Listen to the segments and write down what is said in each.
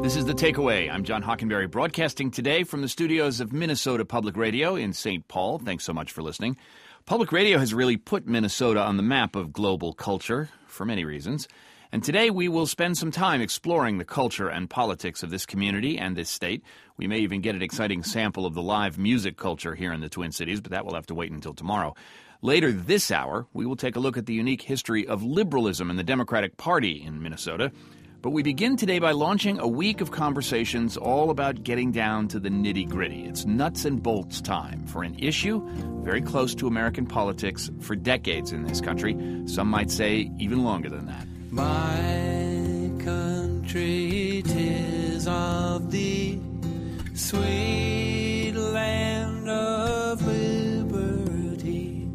This is The Takeaway. I'm John Hockenberry, broadcasting today from the studios of Minnesota Public Radio in St. Paul. Thanks so much for listening. Public radio has really put Minnesota on the map of global culture for many reasons. And today we will spend some time exploring the culture and politics of this community and this state. We may even get an exciting sample of the live music culture here in the Twin Cities, but that will have to wait until tomorrow. Later this hour, we will take a look at the unique history of liberalism in the Democratic Party in Minnesota. But we begin today by launching a week of conversations all about getting down to the nitty-gritty. It's nuts and bolts time for an issue very close to American politics for decades in this country. Some might say even longer than that. My country, 'tis of thee, sweet land of liberty,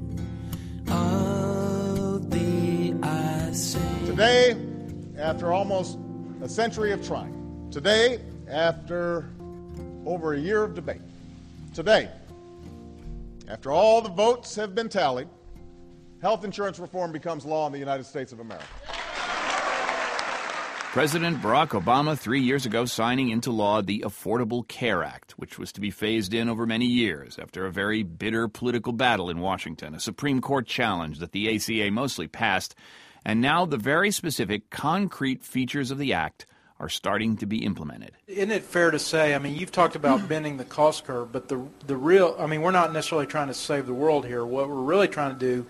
of thee I sing. Today, after almost a century of trying, today, after over a year of debate, today, after all the votes have been tallied, health insurance reform becomes law in the United States of America. President Barack Obama 3 years ago signing into law the Affordable Care Act, which was to be phased in over many years after a very bitter political battle in Washington, a Supreme Court challenge that the ACA mostly passed. And now the very specific, concrete features of the act are starting to be implemented. Isn't it fair to say, you've talked about bending the cost curve, but the real, we're not necessarily trying to save the world here. What we're really trying to do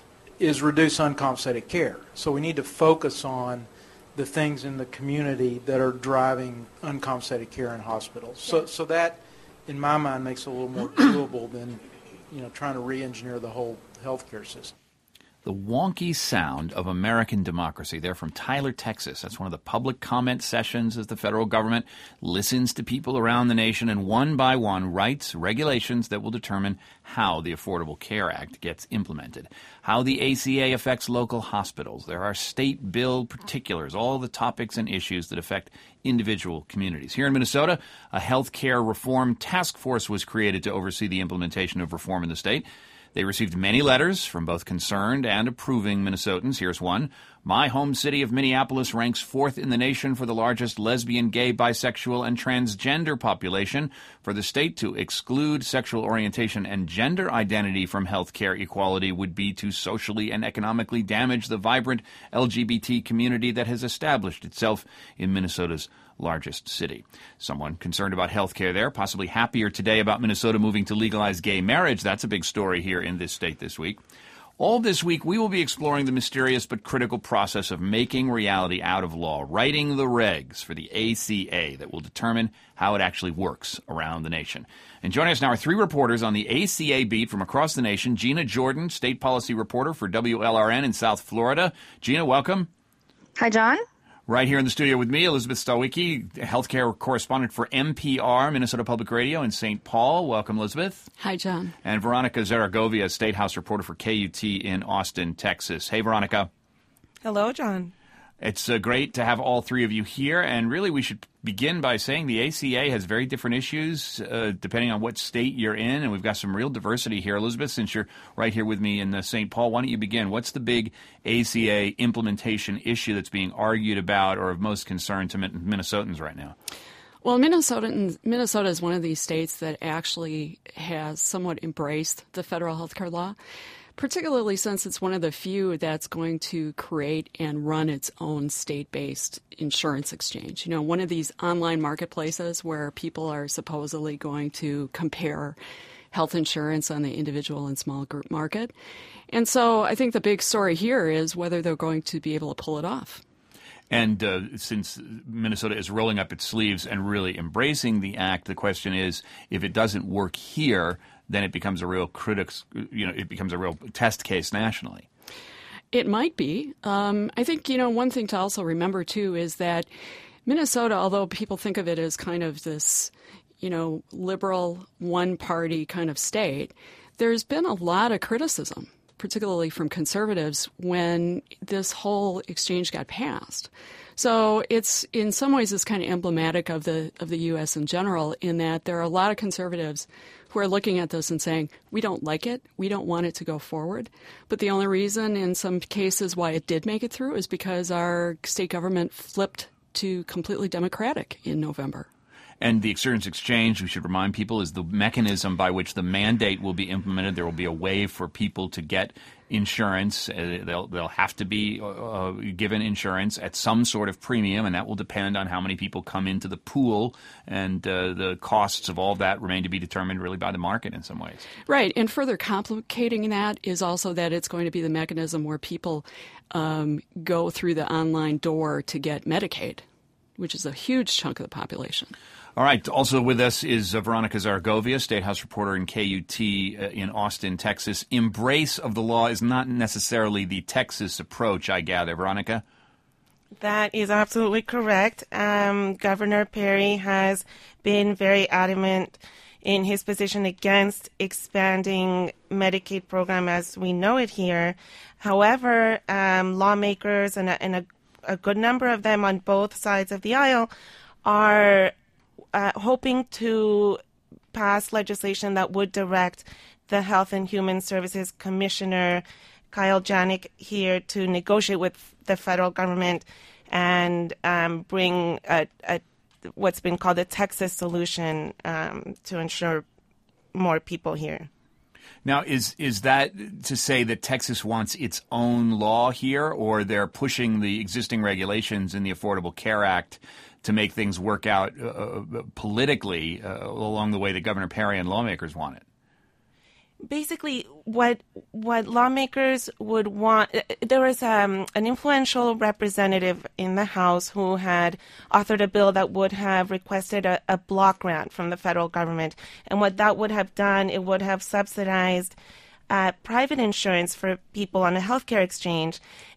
is reduce uncompensated care. So we need to focus on the things in the community that are driving uncompensated care in hospitals. So that, in my mind, makes it a little more doable than, trying to re-engineer the whole healthcare system. The wonky sound of American democracy. They're from Tyler, Texas. That's one of the public comment sessions as the federal government listens to people around the nation and one by one writes regulations that will determine how the Affordable Care Act gets implemented, how the ACA affects local hospitals. There are state bill particulars, all the topics and issues that affect individual communities. Here in Minnesota, a health care reform task force was created to oversee the implementation of reform in the state. They received many letters from both concerned and approving Minnesotans. Here's one. My home city of Minneapolis ranks fourth in the nation for the largest lesbian, gay, bisexual, and transgender population. For the state to exclude sexual orientation and gender identity from health care equality would be to socially and economically damage the vibrant LGBT community that has established itself in Minnesota's largest city. Someone concerned about health care there, possibly happier today about Minnesota moving to legalize gay marriage. That's a big story here in this state this week. All this week, we will be exploring the mysterious but critical process of making reality out of law, writing the regs for the ACA that will determine how it actually works around the nation. And joining us now are three reporters on the ACA beat from across the nation. Gina Jordan, state policy reporter for WLRN in South Florida. Gina, welcome. Hi, John. Right here in the studio with me, Elizabeth Stawicki, healthcare correspondent for NPR, Minnesota Public Radio in St. Paul. Welcome, Elizabeth. Hi, John. And Veronica Zaragovia, State House reporter for KUT in Austin, Texas. Hey, Veronica. Hello, John. It's great to have all three of you here, and really we should begin by saying the ACA has very different issues depending on what state you're in, and we've got some real diversity here. Elizabeth, since you're right here with me in St. Paul, why don't you begin? What's the big ACA implementation issue that's being argued about or of most concern to Minnesotans right now? Well, Minnesota is one of these states that actually has somewhat embraced the federal health care law, particularly since it's one of the few that's going to create and run its own state-based insurance exchange. One of these online marketplaces where people are supposedly going to compare health insurance on the individual and small group market. And so I think the big story here is whether they're going to be able to pull it off. And since Minnesota is rolling up its sleeves and really embracing the act, the question is, if it doesn't work here, then it becomes a real it becomes a real test case nationally. It might be. I think, one thing to also remember, too, is that Minnesota, although people think of it as kind of this, liberal one-party kind of state, there's been a lot of criticism, particularly from conservatives, when this whole exchange got passed. So it's, in some ways, it's kind of emblematic of the U.S. in general, in that there are a lot of conservatives who are looking at this and saying, we don't like it, we don't want it to go forward. But the only reason in some cases why it did make it through is because our state government flipped to completely Democratic in November. And the Insurance Exchange, we should remind people, is the mechanism by which the mandate will be implemented. There will be a way for people to get insurance. They'll have to be given insurance at some sort of premium, and that will depend on how many people come into the pool. And the costs of all of that remain to be determined really by the market in some ways. Right. And further complicating that is also that it's going to be the mechanism where people go through the online door to get Medicaid, which is a huge chunk of the population. All right. Also with us is Veronica Zaragovia, State House reporter in KUT in Austin, Texas. Embrace of the law is not necessarily the Texas approach, I gather. Veronica? That is absolutely correct. Governor Perry has been very adamant in his position against expanding Medicaid program as we know it here. However, lawmakers and a good number of them on both sides of the aisle are hoping to pass legislation that would direct the Health and Human Services Commissioner, Kyle Janik, here to negotiate with the federal government and bring what's been called a Texas solution to ensure more people here. Now, is that to say that Texas wants its own law here, or they're pushing the existing regulations in the Affordable Care Act to make things work out politically along the way that Governor Perry and lawmakers want it? Basically, what lawmakers would want, there was an influential representative in the House who had authored a bill that would have requested a block grant from the federal government. And what that would have done, it would have subsidized private insurance for people on a healthcare exchange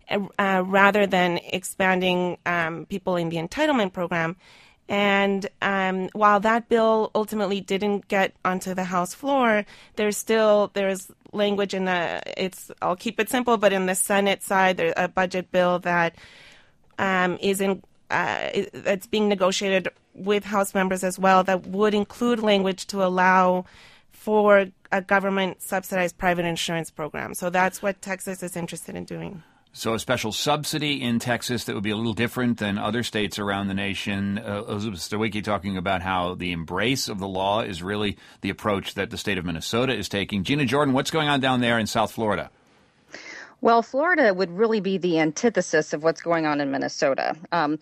rather than expanding people in the entitlement program. And while that bill ultimately didn't get onto the House floor, there's language in I'll keep it simple, but in the Senate side, there's a budget bill that that's being negotiated with House members as well that would include language to allow for a government subsidized private insurance program. So that's what Texas is interested in doing. So a special subsidy in Texas that would be a little different than other states around the nation. Elizabeth Stawicki talking about how the embrace of the law is really the approach that the state of Minnesota is taking. Gina Jordan, what's going on down there in South Florida? Well, Florida would really be the antithesis of what's going on in Minnesota.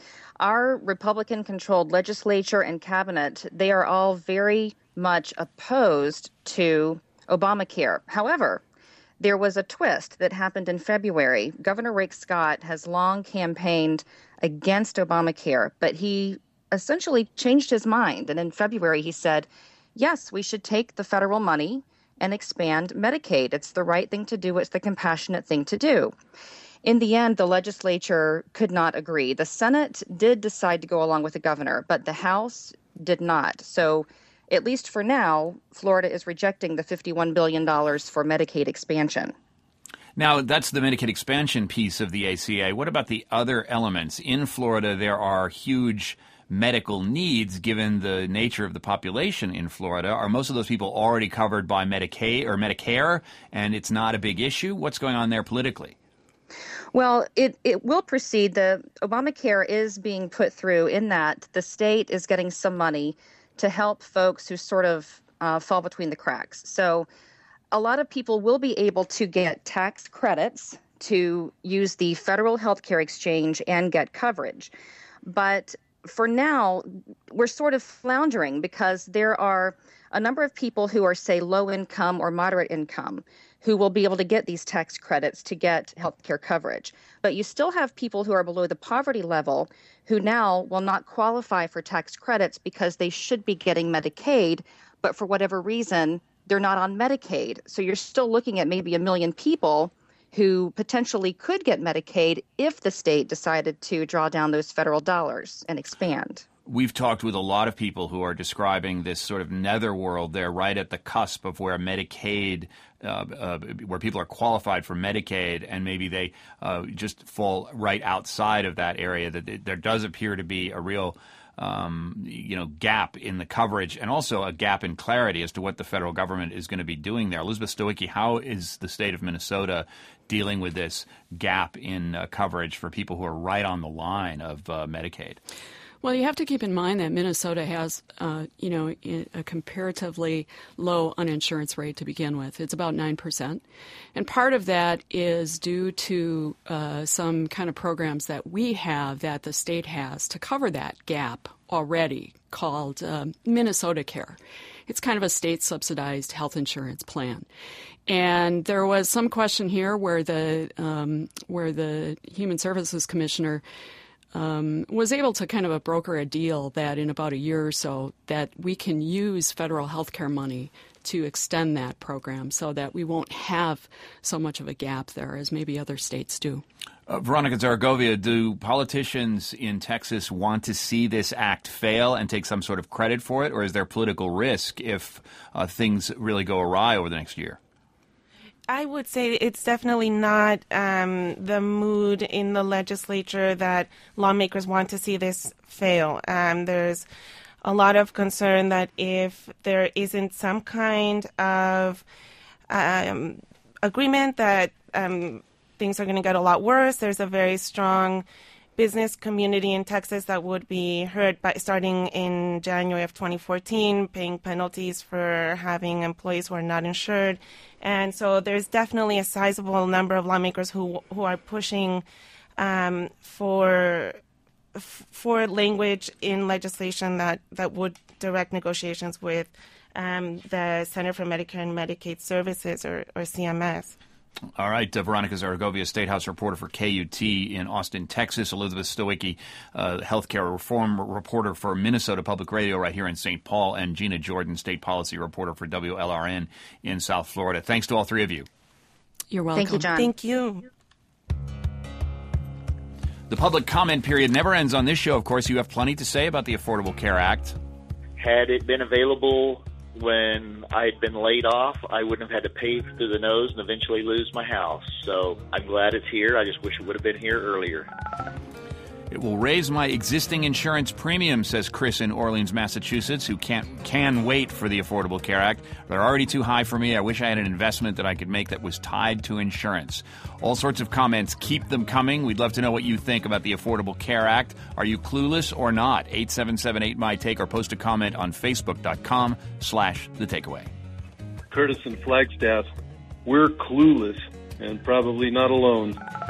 Our Republican-controlled legislature and cabinet, they are all very much opposed to Obamacare. However, there was a twist that happened in February. Governor Rick Scott has long campaigned against Obamacare, but he essentially changed his mind. And in February, he said, yes, we should take the federal money and expand Medicaid. It's the right thing to do. It's the compassionate thing to do. In the end, the legislature could not agree. The Senate did decide to go along with the governor, but the House did not. So at least for now, Florida is rejecting the $51 billion for Medicaid expansion. Now, that's the Medicaid expansion piece of the ACA. What about the other elements? In Florida, there are huge medical needs given the nature of the population in Florida. Are most of those people already covered by Medicaid or Medicare, and it's not a big issue? What's going on there politically? Well, it will proceed. The Obamacare is being put through in that the state is getting some money to help folks who sort of fall between the cracks. So a lot of people will be able to get tax credits to use the federal healthcare exchange and get coverage. But for now, we're sort of floundering because there are a number of people who are, say, low income or moderate income who will be able to get these tax credits to get healthcare coverage. But you still have people who are below the poverty level who now will not qualify for tax credits because they should be getting Medicaid, but for whatever reason, they're not on Medicaid. So you're still looking at maybe 1 million people who potentially could get Medicaid if the state decided to draw down those federal dollars and expand. We've talked with a lot of people who are describing this sort of netherworld. They're right at the cusp of where Medicaid, where people are qualified for Medicaid, and maybe they just fall right outside of that area. That there does appear to be a real gap in the coverage and also a gap in clarity as to what the federal government is going to be doing there. Elizabeth Stowicki, how is the state of Minnesota dealing with this gap in coverage for people who are right on the line of Medicaid? Well, you have to keep in mind that Minnesota has, a comparatively low uninsurance rate to begin with. It's about 9%. And part of that is due to some kind of programs that we have that the state has to cover that gap already called Minnesota Care. It's kind of a state-subsidized health insurance plan. And there was some question here where the Human Services Commissioner was able to kind of broker a deal that in about a year or so that we can use federal health care money to extend that program so that we won't have so much of a gap there as maybe other states do. Veronica Zaragovia, do politicians in Texas want to see this act fail and take some sort of credit for it, or is there political risk if things really go awry over the next year? I would say it's definitely not the mood in the legislature that lawmakers want to see this fail. There's a lot of concern that if there isn't some kind of agreement that things are going to get a lot worse, there's a very strong business community in Texas that would be hurt by starting in January of 2014, paying penalties for having employees who are not insured. And so there's definitely a sizable number of lawmakers who are pushing for language in legislation that would direct negotiations with the Center for Medicare and Medicaid Services, or CMS. All right, Veronica Zaragovia, State House reporter for KUT in Austin, Texas. Elizabeth Stowicki, healthcare reform reporter for Minnesota Public Radio right here in St. Paul, and Gina Jordan, state policy reporter for WLRN in South Florida. Thanks to all three of you. You're welcome. Thank you, John. Thank you. The public comment period never ends on this show. Of course, you have plenty to say about the Affordable Care Act. Had it been available when I had been laid off, I wouldn't have had to pay through the nose and eventually lose my house. So I'm glad it's here. I just wish it would have been here earlier. It will raise my existing insurance premium, says Chris in Orleans, Massachusetts, who can wait for the Affordable Care Act. They're already too high for me. I wish I had an investment that I could make that was tied to insurance. All sorts of comments. Keep them coming. We'd love to know what you think about the Affordable Care Act. Are you clueless or not? 877-8MY-TAKE, or post a comment on Facebook.com/The Takeaway. Curtis and Flagstaff, we're clueless and probably not alone.